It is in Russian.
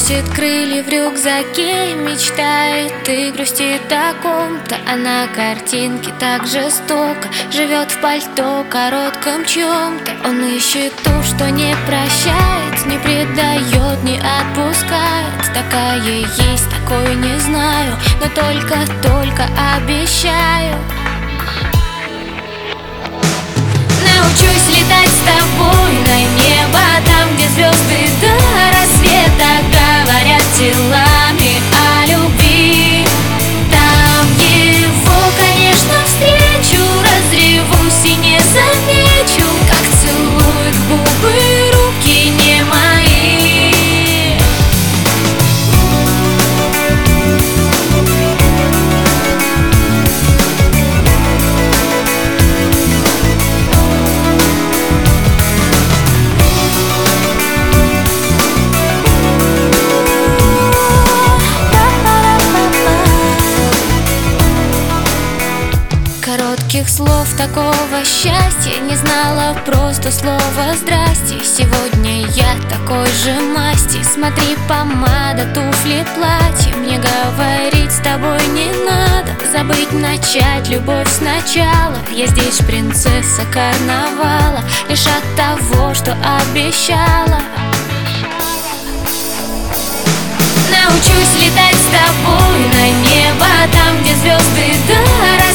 Носит крылья в рюкзаке, мечтает и грустит о ком-то. А на картинке так жестоко живет в пальто коротком чем-то. Он ищет ту, что не прощает, не предает, не отпускает. Такая есть, такой не знаю, но только обещаю. Научусь летать с тобой на небо, там, где звезды до рассвета говорят телами о любви. Там его, конечно, встречу, разревусь и не замечу, как целует в губы руки не мои. Коротких слов такого счастья не знала, просто слово «здрасте». Сегодня я такой же масти. Смотри, помада, туфли, платье. Мне говорить с тобой не надо. Забыть, начать любовь сначала. Я здесь принцесса карнавала, лишь от того, что обещала. Научусь летать с тобой на небо, там, где звезды до